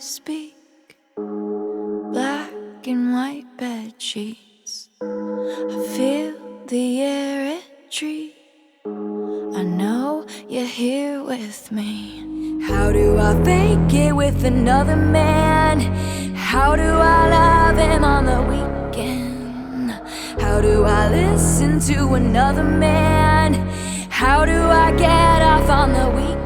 speak. Black and white bed sheets. I feel the air retreat. I know you're here with me. How do I fake it with another man? How do I love him on the weekend? How do I listen to another man? How do I get off on the weekend?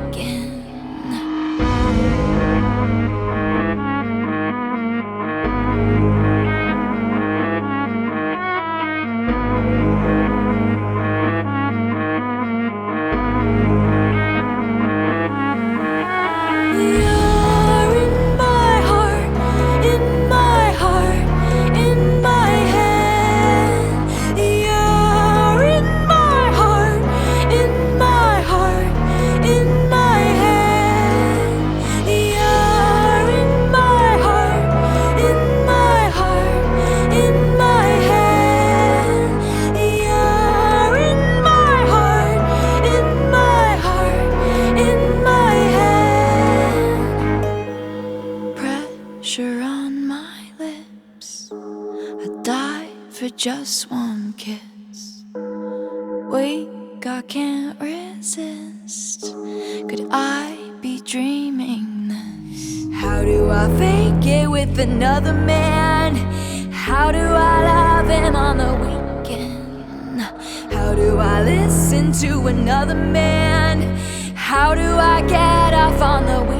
Pressure on my lips. I die for just one kiss. Weak, I can't resist. Could I be dreaming this? How do I fake it with another man? How do I love him on the weekend? How do I listen to another man? How do I get off on the weekend?